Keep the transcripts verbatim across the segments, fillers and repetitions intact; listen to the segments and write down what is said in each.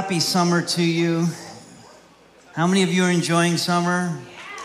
happy summer to you. How many of you are enjoying summer?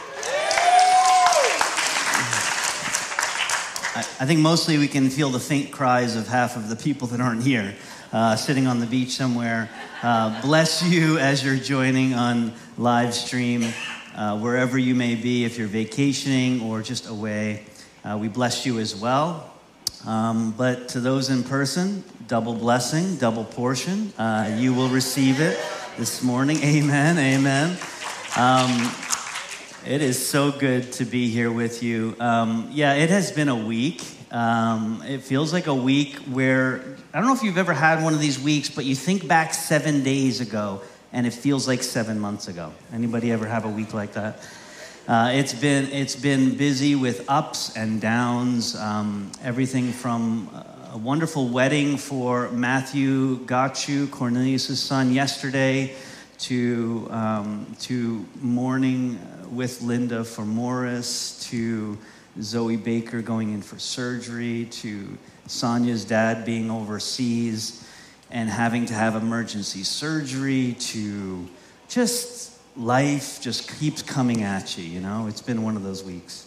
I think mostly we can feel the faint cries of half of the people that aren't here, uh, sitting on the beach somewhere. Uh, bless you as you're joining on live stream, uh, wherever you may be, if you're vacationing or just away. Uh, we bless you as well. Um, but to those in person, double blessing, double portion. Uh, you will receive it this morning. Amen, amen. Um, It is so good to be here with you. Um, yeah, it has been a week. Um, it feels like a week where, I don't know if you've ever had one of these weeks, but you think back seven days ago, and it feels like seven months ago. Anybody ever have a week like that? Uh, it's been it's been busy with ups and downs. Um, everything from a wonderful wedding for Matthew Gachu, Cornelius' son, yesterday, to um, to mourning with Linda for Morris, to Zoe Baker going in for surgery, to Sonia's dad being overseas and having to have emergency surgery, to just life just keeps coming at you, you know? It's been one of those weeks.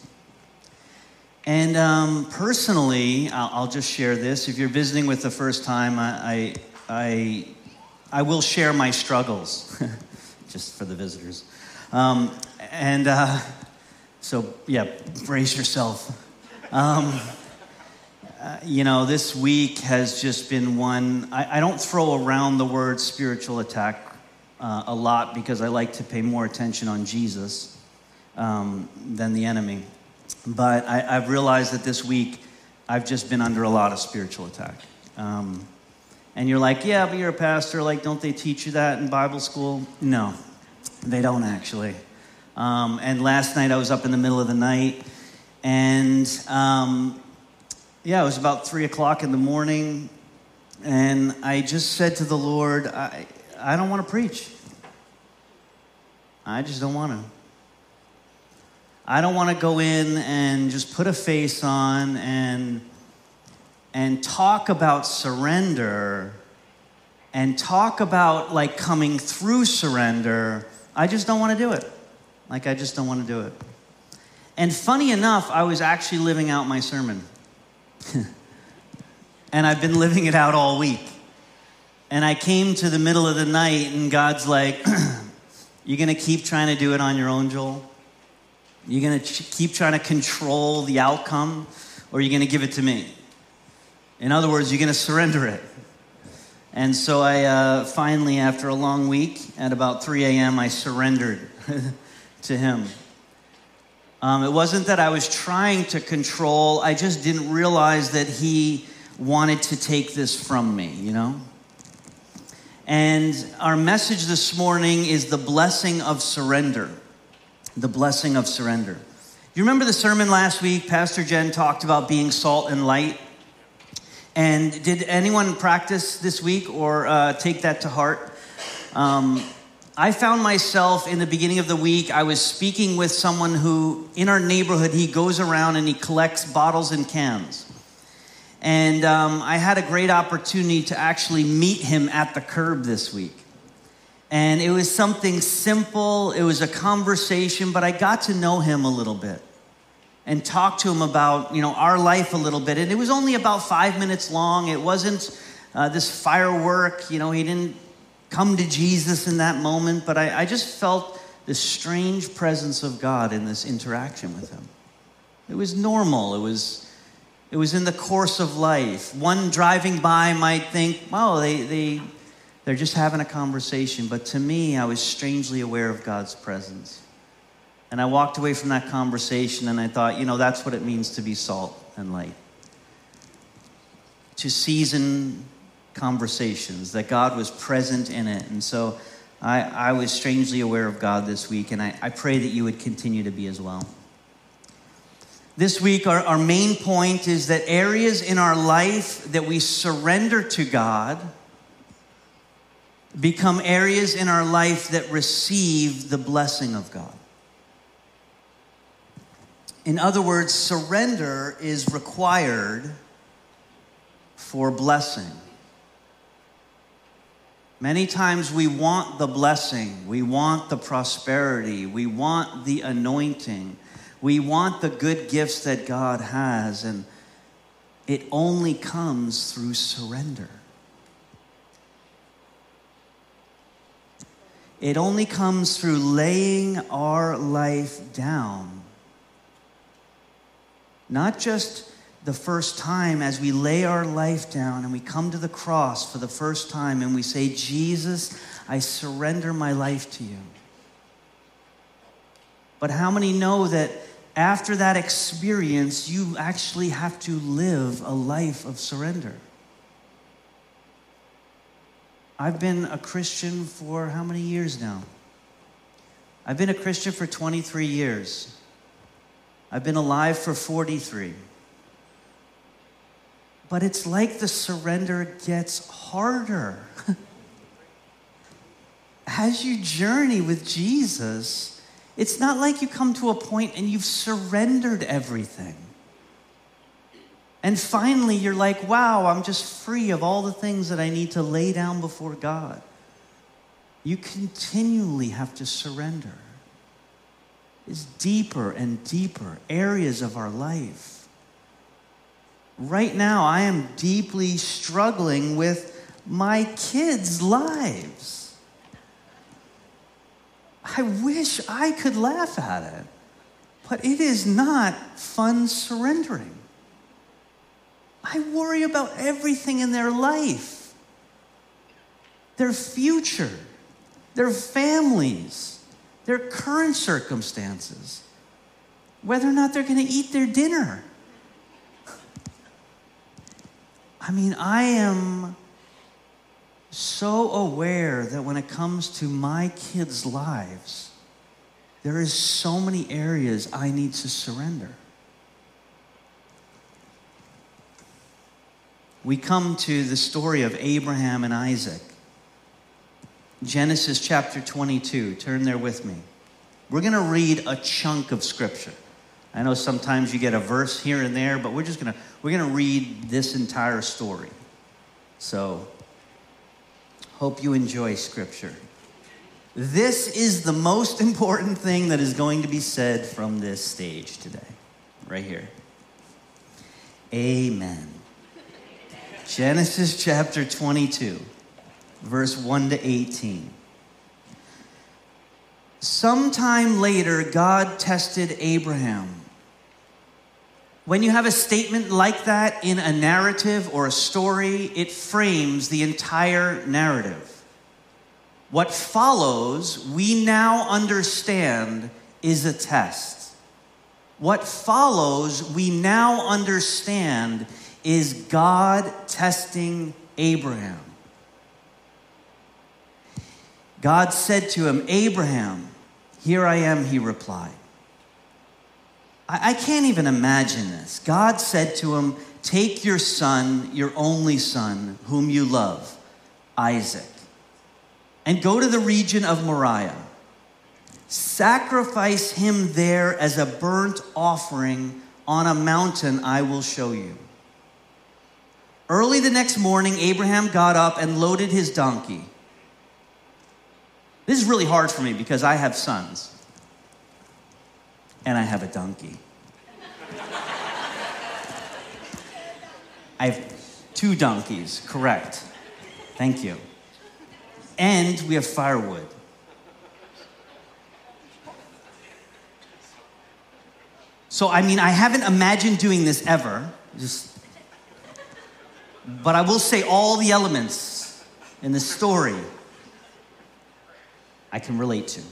And um, personally, I'll, I'll just share this. If you're visiting with the first time, I, I, I, I will share my struggles, just for the visitors. Um, and uh, so, yeah, brace yourself. Um, uh, you know, this week has just been one, I, I don't throw around the word spiritual attack uh, a lot because I like to pay more attention on Jesus um, than the enemy. But I, I've realized that this week I've just been under a lot of spiritual attack. Um, and you're like, yeah, but you're a pastor. Like, don't they teach you that in Bible school? No. They don't actually. Um, and last night I was up in the middle of the night, and um, yeah, it was about three o'clock in the morning, and I just said to the Lord, I, I don't want to preach. I just don't want to. I don't want to go in and just put a face on and and talk about surrender and talk about like coming through surrender. I just don't want to do it. Like, I just don't want to do it. And funny enough, I was actually living out my sermon. And I've been living it out all week. And I came to the middle of the night, and God's like, you're going to keep trying to do it on your own, Joel? You're going to ch- keep trying to control the outcome, or you're going to give it to me? In other words, you're going to surrender it. And so I uh, finally, after a long week, at about three a.m., I surrendered to him. Um, it wasn't that I was trying to control. I just didn't realize that he wanted to take this from me, you know? And our message this morning is the blessing of surrender. The blessing of surrender. You remember the sermon last week? Pastor Jen talked about being salt and light. And did anyone practice this week or uh, take that to heart? Um, I found myself in the beginning of the week, I was speaking with someone who, in our neighborhood, he goes around and he collects bottles and cans. And um, I had a great opportunity to actually meet him at the curb this week. And it was something simple, it was a conversation, but I got to know him a little bit. And talk to him about, you know, our life a little bit. And it was only about five minutes long. It wasn't uh, this firework. You know, he didn't come to Jesus in that moment. But I, I just felt this strange presence of God in this interaction with him. It was normal. It was it was in the course of life. One driving by might think, well, they, they, they're just having a conversation. But to me, I was strangely aware of God's presence. And I walked away from that conversation and I thought, you know, that's what it means to be salt and light. To season conversations, that God was present in it. And so I, I was strangely aware of God this week, and I, I pray that you would continue to be as well. This week, our, our main point is that areas in our life that we surrender to God become areas in our life that receive the blessing of God. In other words, surrender is required for blessing. Many times we want the blessing, we want the prosperity, we want the anointing, we want the good gifts that God has, and it only comes through surrender. It only comes through laying our life down. Not just the first time as we lay our life down and we come to the cross for the first time and we say, Jesus, I surrender my life to you. But how many know that after that experience, you actually have to live a life of surrender? I've been a Christian for how many years now? I've been a Christian for twenty-three years. I've been alive for forty-three. But it's like the surrender gets harder. As you journey with Jesus, it's not like you come to a point and you've surrendered everything. And finally, you're like, wow, I'm just free of all the things that I need to lay down before God. You continually have to surrender. It's deeper and deeper areas of our life. Right now, I am deeply struggling with my kids' lives. I wish I could laugh at it, but it is not fun surrendering. I worry about everything in their life, their future, their families, their current circumstances, whether or not they're going to eat their dinner. I mean, I am so aware that when it comes to my kids' lives, there is so many areas I need to surrender. We come to the story of Abraham and Isaac. Genesis chapter twenty-two. Turn there with me. We're going to read a chunk of scripture. I know sometimes you get a verse here and there, but we're just going to we're going to read this entire story. So, hope you enjoy scripture. This is the most important thing that is going to be said from this stage today. Right here. Amen. Genesis chapter twenty-two, verse one to eighteen. Sometime later, God tested Abraham. When you have a statement like that in a narrative or a story, it frames the entire narrative. What follows, we now understand, is a test. What follows, we now understand, is God testing Abraham. God said to him, Abraham, here I am, he replied. I, I can't even imagine this. God said to him, take your son, your only son, whom you love, Isaac, and go to the region of Moriah. Sacrifice him there as a burnt offering on a mountain I will show you. Early the next morning, Abraham got up and loaded his donkey. This is really hard for me because I have sons. And I have a donkey. I have two donkeys, correct. Thank you. And we have firewood. So, I mean, I haven't imagined doing this ever. Just... But I will say all the elements in the story I can relate to.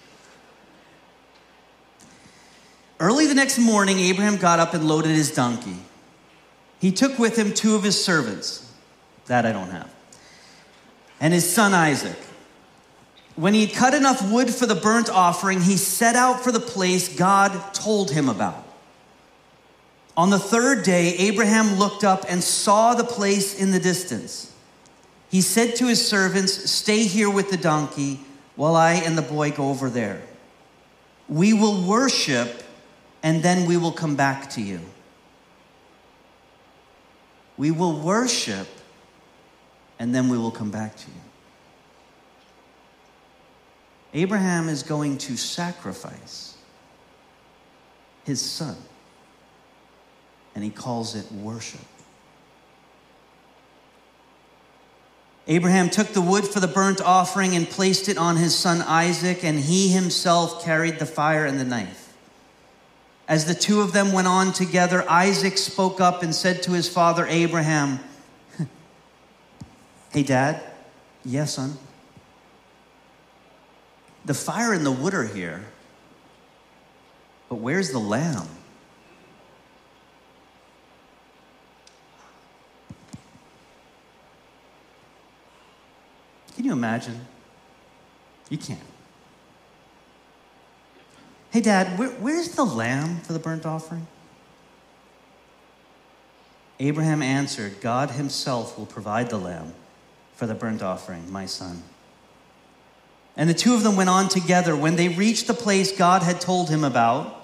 Early the next morning, Abraham got up and loaded his donkey. He took with him two of his servants. That I don't have. And his son Isaac. When he had cut enough wood for the burnt offering, he set out for the place God told him about. On the third day, Abraham looked up and saw the place in the distance. He said to his servants, stay here with the donkey while I and the boy go over there. We will worship and then we will come back to you. We will worship and then we will come back to you. Abraham is going to sacrifice his son. And he calls it worship. Abraham took the wood for the burnt offering and placed it on his son Isaac, and he himself carried the fire and the knife. As the two of them went on together, Isaac spoke up and said to his father Abraham, "Hey, Dad." "Yes, son." "The fire and the wood are here, but where's the lamb?" Can you imagine? You can't. "Hey, Dad, where, where's the lamb for the burnt offering?" Abraham answered, "God himself will provide the lamb for the burnt offering, my son." And the two of them went on together. When they reached the place God had told him about,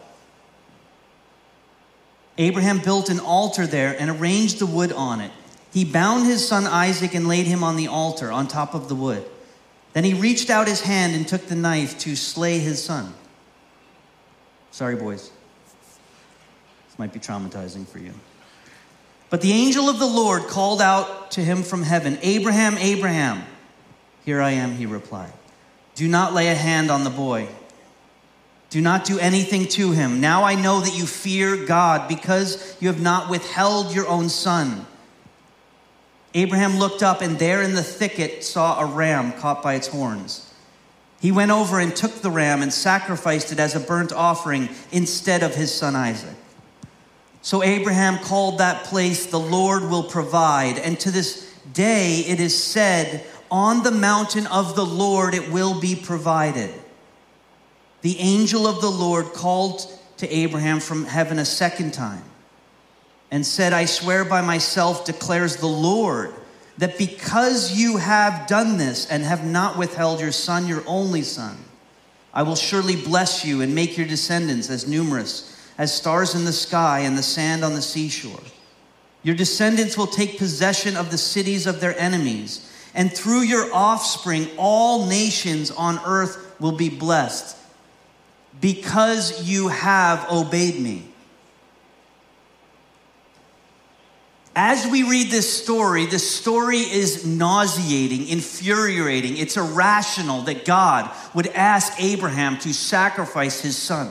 Abraham built an altar there and arranged the wood on it. He bound his son Isaac and laid him on the altar on top of the wood. Then he reached out his hand and took the knife to slay his son. Sorry, boys. This might be traumatizing for you. But the angel of the Lord called out to him from heaven, "Abraham, Abraham." "Here I am," he replied. "Do not lay a hand on the boy. Do not do anything to him. Now I know that you fear God because you have not withheld your own son." Abraham looked up and there in the thicket saw a ram caught by its horns. He went over and took the ram and sacrificed it as a burnt offering instead of his son Isaac. So Abraham called that place, "The Lord will provide." And to this day it is said, "On the mountain of the Lord it will be provided." The angel of the Lord called to Abraham from heaven a second time and said, "I swear by myself, declares the Lord, that because you have done this and have not withheld your son, your only son, I will surely bless you and make your descendants as numerous as stars in the sky and the sand on the seashore. Your descendants will take possession of the cities of their enemies, and through your offspring all nations on earth will be blessed, because you have obeyed me." As we read this story, the story is nauseating, infuriating. It's irrational that God would ask Abraham to sacrifice his son.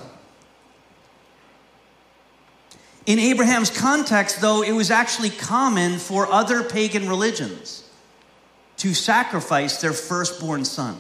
In Abraham's context, though, it was actually common for other pagan religions to sacrifice their firstborn son.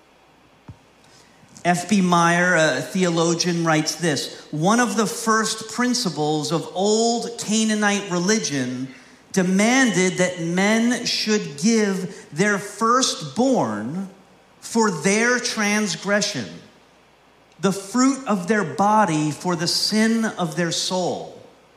F B Meyer, a theologian, writes this: "One of the first principles of old Canaanite religion demanded that men should give their firstborn for their transgression, the fruit of their body for the sin of their soul."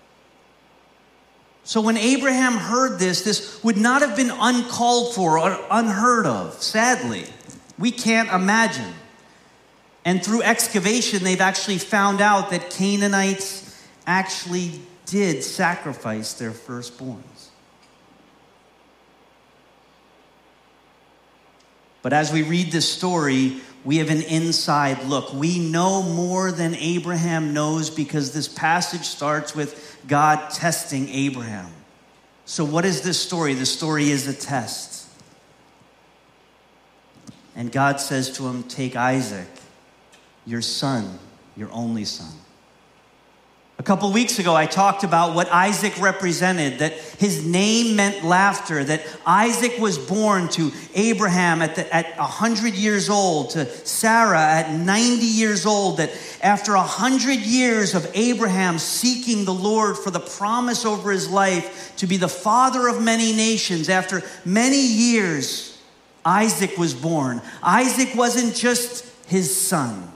So when Abraham heard this, this would not have been uncalled for or unheard of. Sadly, we can't imagine. And through excavation, they've actually found out that Canaanites actually did sacrifice their firstborns. But as we read this story, we have an inside look. We know more than Abraham knows because this passage starts with God testing Abraham. So what is this story? The story is a test. And God says to him, "Take Isaac, your son, your only son." A couple weeks ago, I talked about what Isaac represented, that his name meant laughter, that Isaac was born to Abraham at, the, at one hundred years old, to Sarah at ninety years old, that after one hundred years of Abraham seeking the Lord for the promise over his life to be the father of many nations, after many years, Isaac was born. Isaac wasn't just his son.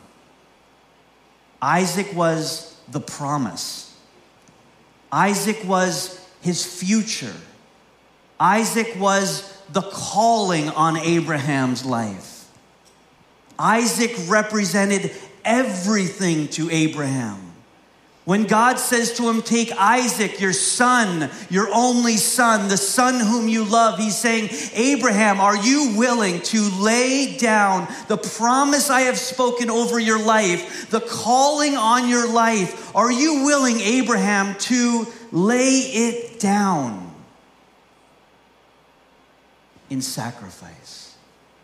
Isaac was the promise. Isaac was his future. Isaac was the calling on Abraham's life. Isaac represented everything to Abraham. When God says to him, take Isaac, your son, your only son, the son whom you love, he's saying, Abraham, are you willing to lay down the promise I have spoken over your life, the calling on your life? Are you willing, Abraham, to lay it down in sacrifice?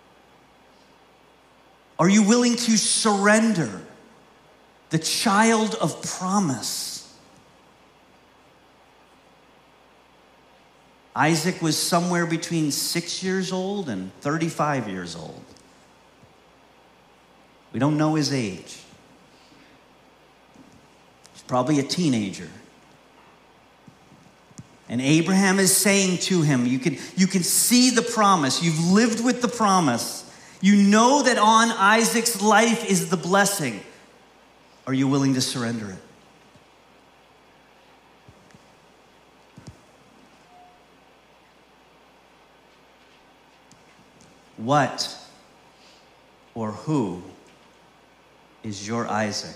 Are you willing to surrender the child of promise? Isaac was somewhere between six years old and thirty-five years old. We don't know his age. He's probably a teenager. And Abraham is saying to him, you can, you can see the promise. You've lived with the promise. You know that on Isaac's life is the blessing. Are you willing to surrender it? What or who is your Isaac?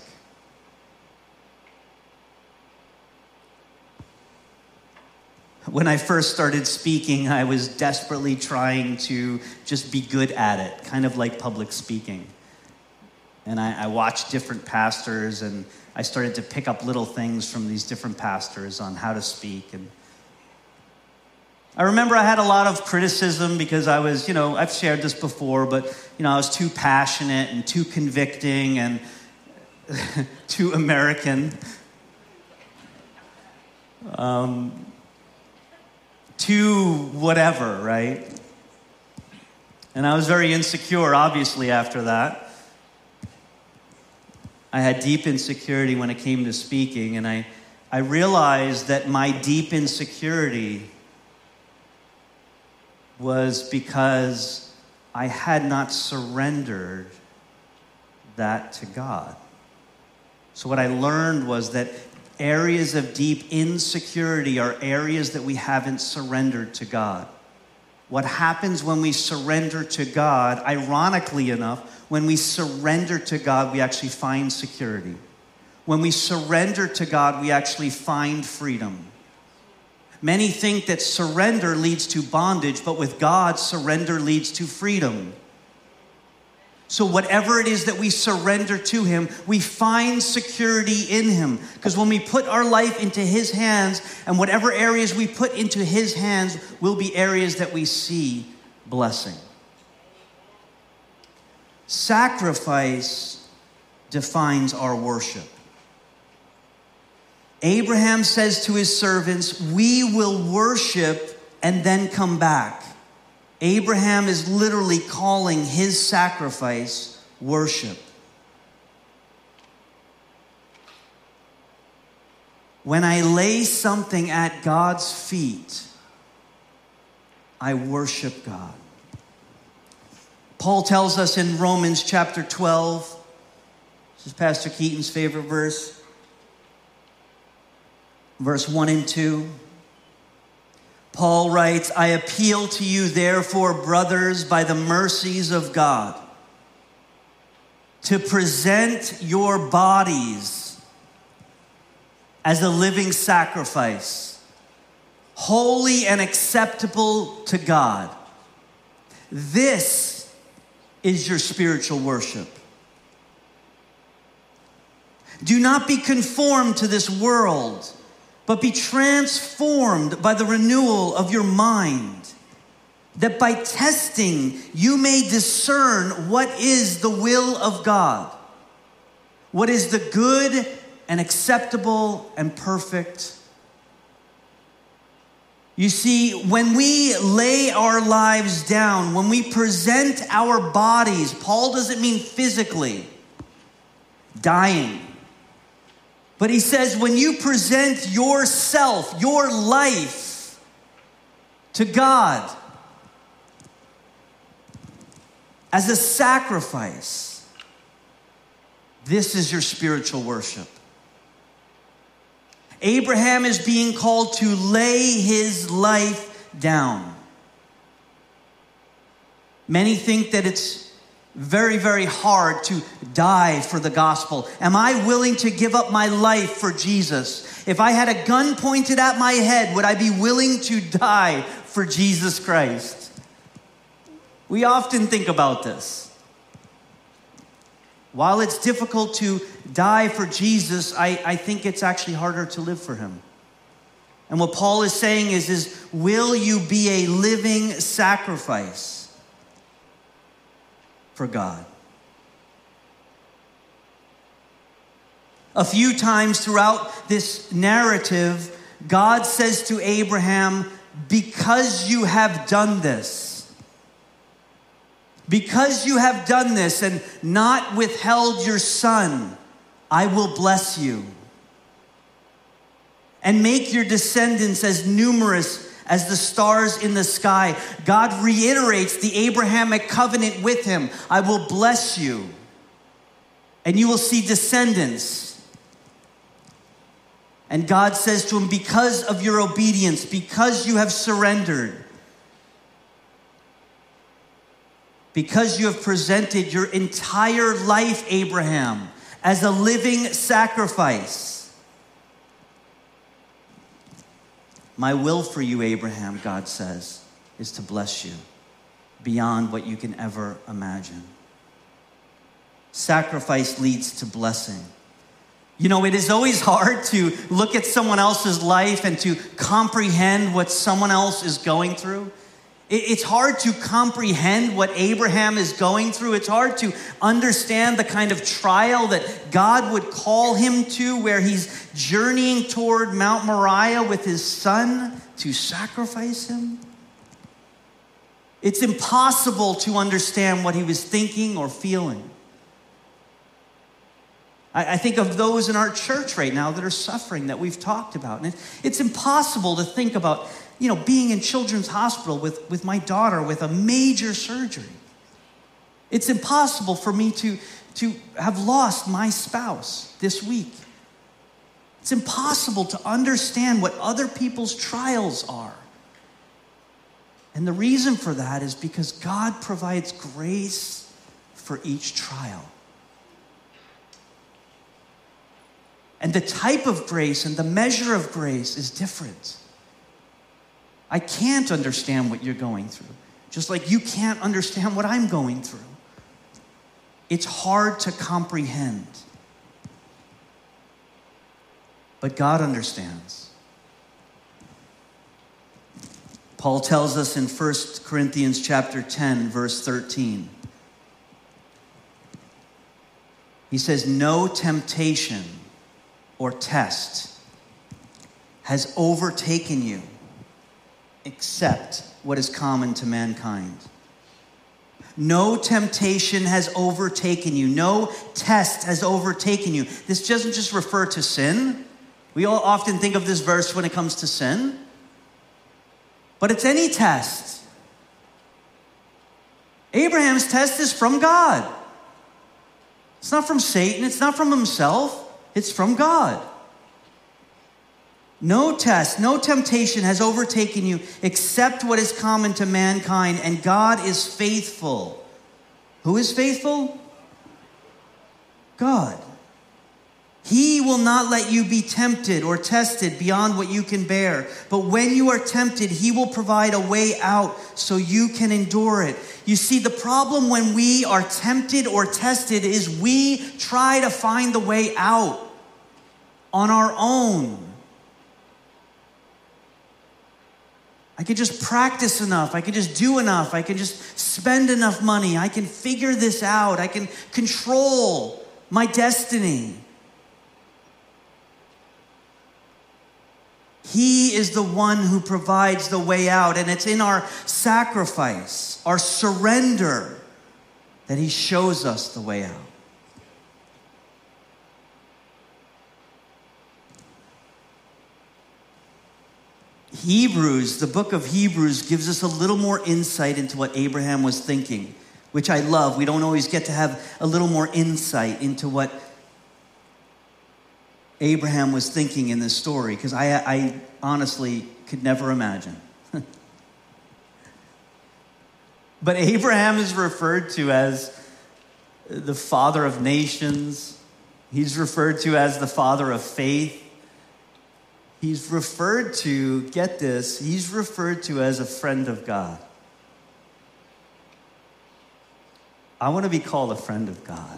When I first started speaking, I was desperately trying to just be good at it, kind of like public speaking. And I, I watched different pastors, and I started to pick up little things from these different pastors on how to speak. And I remember I had a lot of criticism because I was, you know, I've shared this before, but, you know, I was too passionate and too convicting and too American. Um, too whatever, right? And I was very insecure, obviously, after that. I had deep insecurity when it came to speaking, and I, I realized that my deep insecurity was because I had not surrendered that to God. So what I learned was that areas of deep insecurity are areas that we haven't surrendered to God. What happens when we surrender to God, ironically enough, when we surrender to God, we actually find security. When we surrender to God, we actually find freedom. Many think that surrender leads to bondage, but with God, surrender leads to freedom. So whatever it is that we surrender to him, we find security in him. Because when we put our life into his hands, and whatever areas we put into his hands will be areas that we see blessing. Sacrifice defines our worship. Abraham says to his servants, we will worship and then come back. Abraham is literally calling his sacrifice worship. When I lay something at God's feet, I worship God. Paul tells us in Romans chapter twelve, this is Pastor Keaton's favorite verse, verse one and two. Paul writes, I appeal to you, therefore, brothers, by the mercies of God, to present your bodies as a living sacrifice, holy and acceptable to God. This is your spiritual worship. Do not be conformed to this world, but be transformed by the renewal of your mind, that by testing you may discern what is the will of God, what is the good and acceptable and perfect. You see, when we lay our lives down, when we present our bodies, Paul doesn't mean physically dying. But he says, when you present yourself, your life to God as a sacrifice, this is your spiritual worship. Abraham is being called to lay his life down. Many think that it's very, very hard to die for the gospel? Am I willing to give up my life for Jesus? If I had a gun pointed at my head, would I be willing to die for Jesus Christ? We often think about this. While it's difficult to die for Jesus, I, I think it's actually harder to live for him. And what Paul is saying is, is, will you be a living sacrifice for God? A few times throughout this narrative, God says to Abraham, because you have done this, because you have done this and not withheld your son, I will bless you and make your descendants as numerous as the stars in the sky. God reiterates the Abrahamic covenant with him. I will bless you, and you will see descendants. And God says to him, because of your obedience, because you have surrendered, because you have presented your entire life, Abraham, as a living sacrifice, my will for you, Abraham, God says, is to bless you beyond what you can ever imagine. Sacrifice leads to blessing. You know, it is always hard to look at someone else's life and to comprehend what someone else is going through. It's hard to comprehend what Abraham is going through. It's hard to understand the kind of trial that God would call him to, where he's journeying toward Mount Moriah with his son to sacrifice him. It's impossible to understand what he was thinking or feeling. I think of those in our church right now that are suffering, that we've talked about. And it's impossible to think about, you know, being in Children's Hospital with, with my daughter with a major surgery. It's impossible for me to, to have lost my spouse this week. It's impossible to understand what other people's trials are. And the reason for that is because God provides grace for each trial. And the type of grace and the measure of grace is different. I can't understand what you're going through, just like you can't understand what I'm going through. It's hard to comprehend. But God understands. Paul tells us in First Corinthians chapter ten, verse thirteen. He says, no temptation or test has overtaken you except what is common to mankind. No temptation has overtaken you. No test has overtaken you. This doesn't just refer to sin. We all often think of this verse when it comes to sin. But it's any test. Abraham's test is from God. It's not from Satan. It's not from himself. It's from God. No test, no temptation has overtaken you except what is common to mankind, and God is faithful. Who is faithful? God. He will not let you be tempted or tested beyond what you can bear. But when you are tempted, he will provide a way out so you can endure it. You see, the problem when we are tempted or tested is we try to find the way out on our own. I could just practice enough. I could just do enough. I can just spend enough money. I can figure this out. I can control my destiny. He is the one who provides the way out, and it's in our sacrifice, our surrender, that he shows us the way out. Hebrews, the book of Hebrews, gives us a little more insight into what Abraham was thinking, which I love. We don't always get to have a little more insight into what Abraham was thinking in this story, because I, I honestly could never imagine. But Abraham is referred to as the father of nations. He's referred to as the father of faith. He's referred to, get this, he's referred to as a friend of God. I want to be called a friend of God.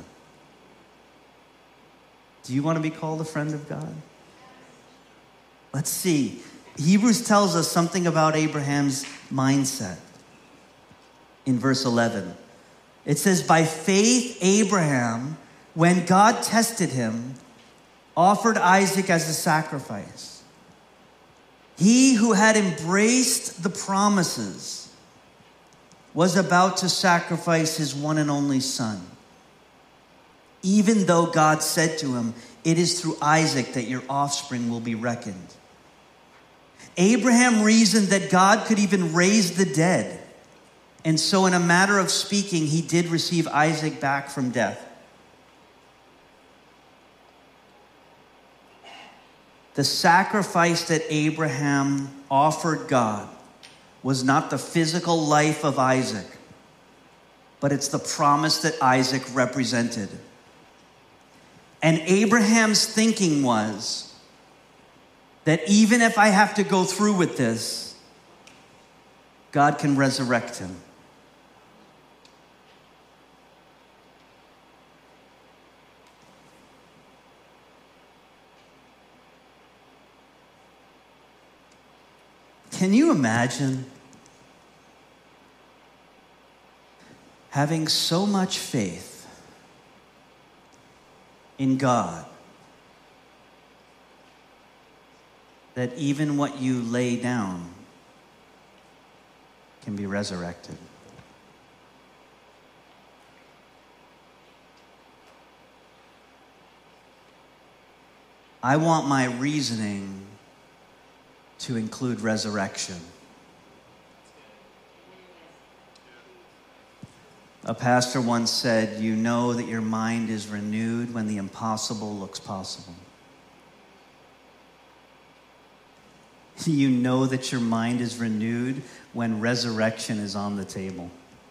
Do you want to be called a friend of God? Let's see. Hebrews tells us something about Abraham's mindset in verse eleven. It says, by faith, Abraham, when God tested him, offered Isaac as a sacrifice. He who had embraced the promises was about to sacrifice his one and only son, even though God said to him, it is through Isaac that your offspring will be reckoned. Abraham reasoned that God could even raise the dead. And so in a matter of speaking, he did receive Isaac back from death. The sacrifice that Abraham offered God was not the physical life of Isaac, but it's the promise that Isaac represented. And Abraham's thinking was that even if I have to go through with this, God can resurrect him. Can you imagine having so much faith in God that even what you lay down can be resurrected? I want my reasoning to include resurrection. A pastor once said, you know that your mind is renewed when the impossible looks possible. You know that your mind is renewed when resurrection is on the table.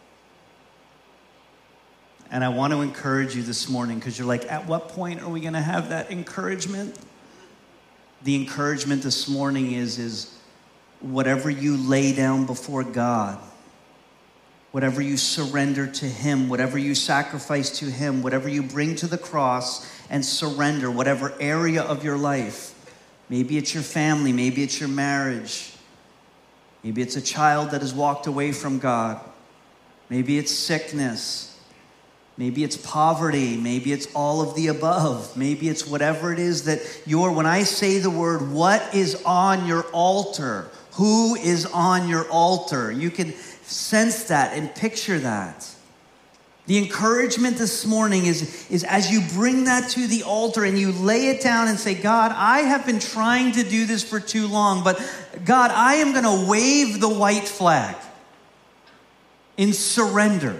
And I want to encourage you this morning, because you're like, at what point are we going to have that encouragement? The encouragement this morning is, is whatever you lay down before God, whatever you surrender to Him, whatever you sacrifice to Him, whatever you bring to the cross and surrender, whatever area of your life, maybe it's your family, maybe it's your marriage, maybe it's a child that has walked away from God, maybe it's sickness, maybe it's poverty, maybe it's all of the above, maybe it's whatever it is that you're, when I say the word, what is on your altar? Who is on your altar? You can sense that and picture that. The encouragement this morning is, is as you bring that to the altar and you lay it down and say, God, I have been trying to do this for too long, but God, I am going to wave the white flag in surrender.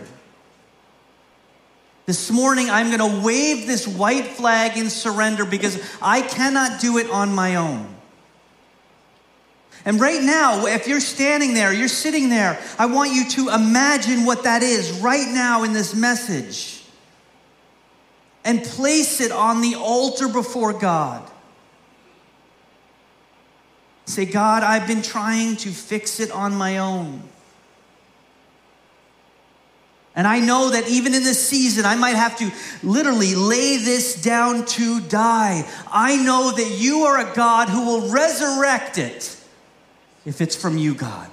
This morning, I'm going to wave this white flag in surrender because I cannot do it on my own. And right now, if you're standing there, you're sitting there, I want you to imagine what that is right now in this message and place it on the altar before God. Say, God, I've been trying to fix it on my own. And I know that even in this season, I might have to literally lay this down to die. I know that you are a God who will resurrect it if it's from you, God.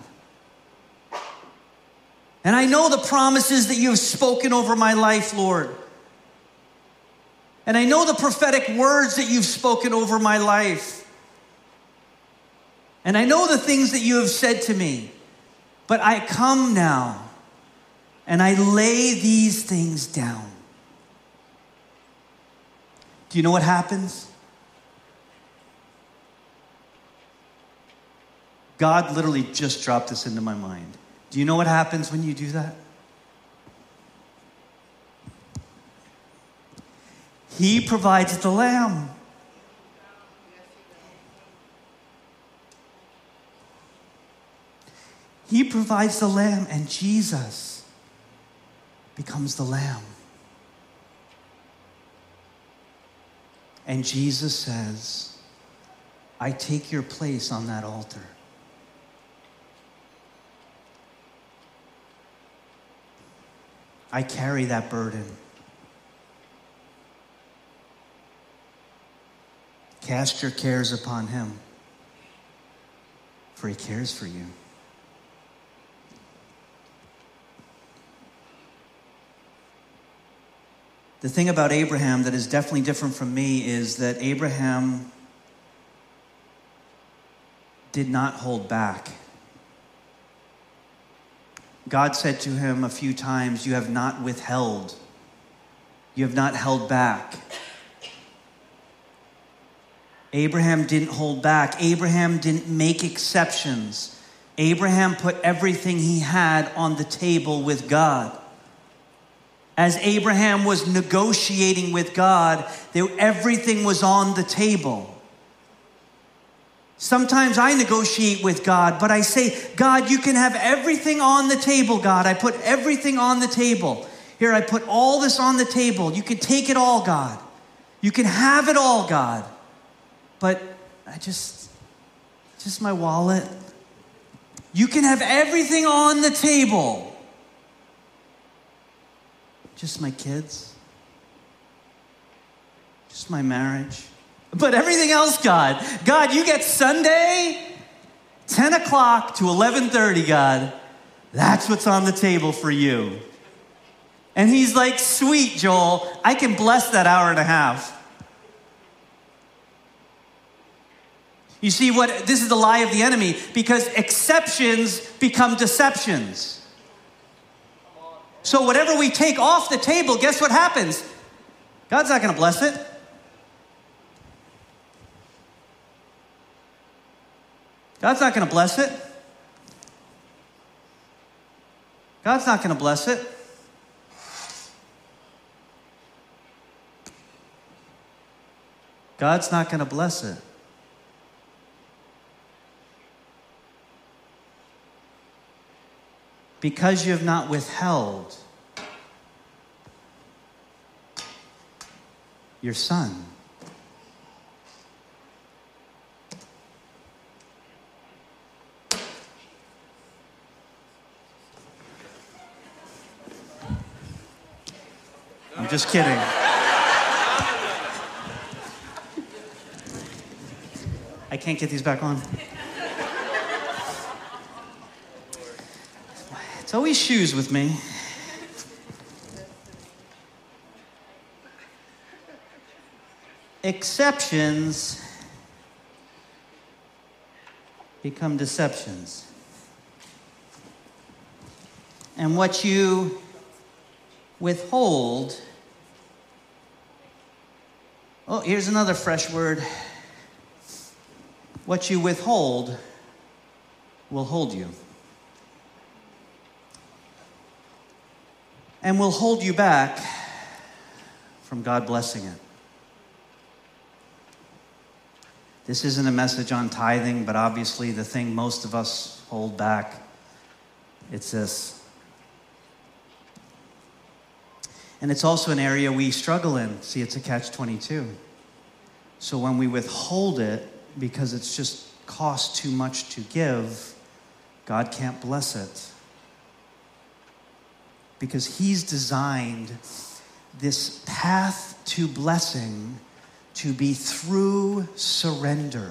And I know the promises that you have spoken over my life, Lord. And I know the prophetic words that you've spoken over my life. And I know the things that you have said to me. But I come now and I lay these things down. Do you know what happens? God literally just dropped this into my mind. Do you know what happens when you do that? He provides the lamb. He provides the lamb, and Jesus becomes the lamb. And Jesus says, I take your place on that altar. I carry that burden. Cast your cares upon him, for he cares for you. The thing about Abraham that is definitely different from me is that Abraham did not hold back. God said to him a few times, you have not withheld. You have not held back. Abraham didn't hold back. Abraham didn't make exceptions. Abraham put everything he had on the table with God. As Abraham was negotiating with God, there, everything was on the table. Sometimes I negotiate with God, but I say, God, you can have everything on the table, God. I put everything on the table. Here, I put all this on the table. You can take it all, God. You can have it all, God. But I just, just my wallet. You can have everything on the table. Just my kids. Just my marriage. But everything else, God. God, you get Sunday, ten o'clock to eleven thirty, God. That's what's on the table for you. And he's like, sweet, Joel. I can bless that hour and a half. You see what? This is the lie of the enemy, because exceptions become deceptions. So whatever we take off the table, guess what happens? God's not going to bless it. God's not going to bless it. God's not going to bless it. God's not going to bless it. Because you have not withheld your son. I'm just kidding. I can't get these back on. It's always shoes with me. Exceptions become deceptions. And what you withhold, oh, here's another fresh word. What you withhold will hold you. And will hold you back from God blessing it. This isn't a message on tithing, but obviously the thing most of us hold back, it's this. And it's also an area we struggle in. See, it's a catch twenty-two. So when we withhold it because it's just cost too much to give, God can't bless it. Because he's designed this path to blessing to be through surrender.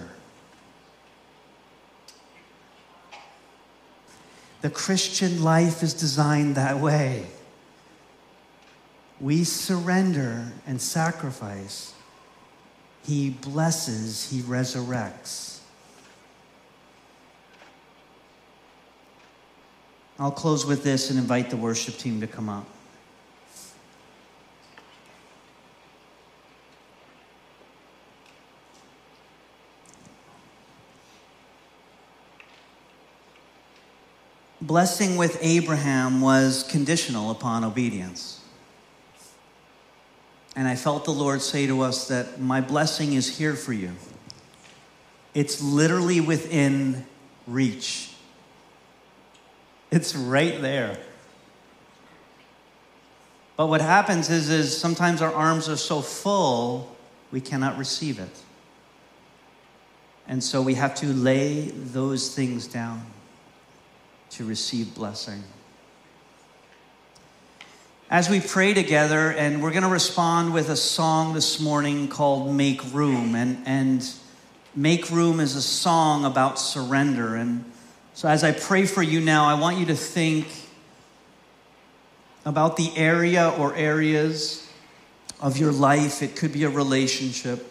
The Christian life is designed that way. We surrender and sacrifice. He blesses, he resurrects. I'll close with this and invite the worship team to come up. Blessing with Abraham was conditional upon obedience. And I felt the Lord say to us that my blessing is here for you. It's literally within reach. It's right there. But what happens is, is sometimes our arms are so full we cannot receive it. And so we have to lay those things down to receive blessing. As we pray together, and we're going to respond with a song this morning called Make Room. And, and Make Room is a song about surrender. And so as I pray for you now, I want you to think about the area or areas of your life. It could be a relationship.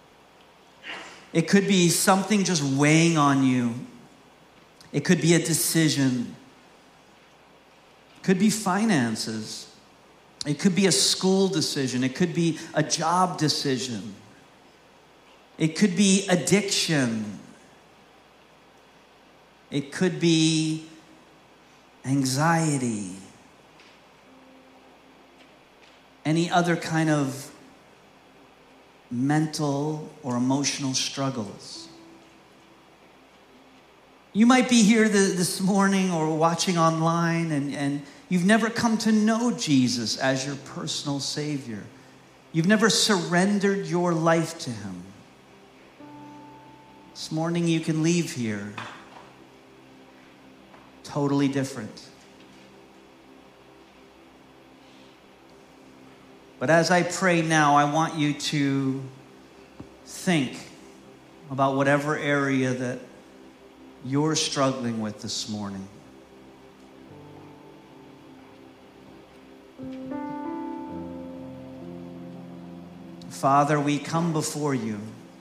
It could be something just weighing on you. It could be a decision. It could be finances. It could be a school decision. It could be a job decision. It could be addiction. It could be anxiety. Any other kind of mental or emotional struggles. You might be here this morning or watching online and, and you've never come to know Jesus as your personal Savior. You've never surrendered your life to Him. This morning you can leave here totally different. But as I pray now, I want you to think about whatever area that you're struggling with this morning. Father, we come before you.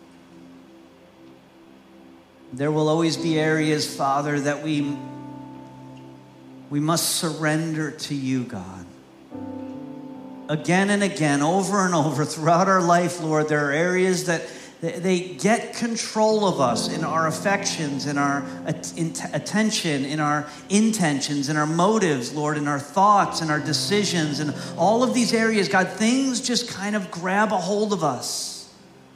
There will always be areas, Father, that we, we must surrender to you, God. Again and again, over and over, throughout our life, Lord, there are areas that they get control of us in our affections, in our attention, in our intentions, in our motives, Lord, in our thoughts, in our decisions, and all of these areas, God, things just kind of grab a hold of us.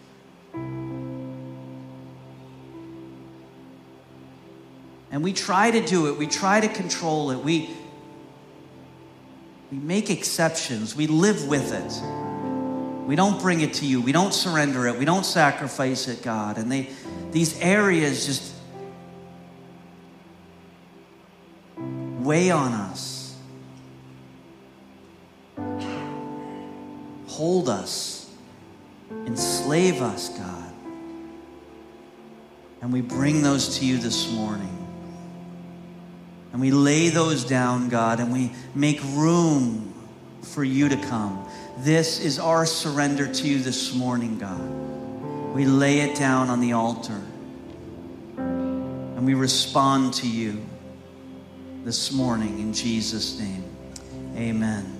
And we try to do it. We try to control it. We, we make exceptions. We live with it. We don't bring it to you. We don't surrender it. We don't sacrifice it, God. And they, these areas just weigh on us. Hold us. Enslave us, God. And we bring those to you this morning. And we lay those down, God, and we make room for you to come. This is our surrender to you this morning, God. We lay it down on the altar. And we respond to you this morning in Jesus' name. Amen.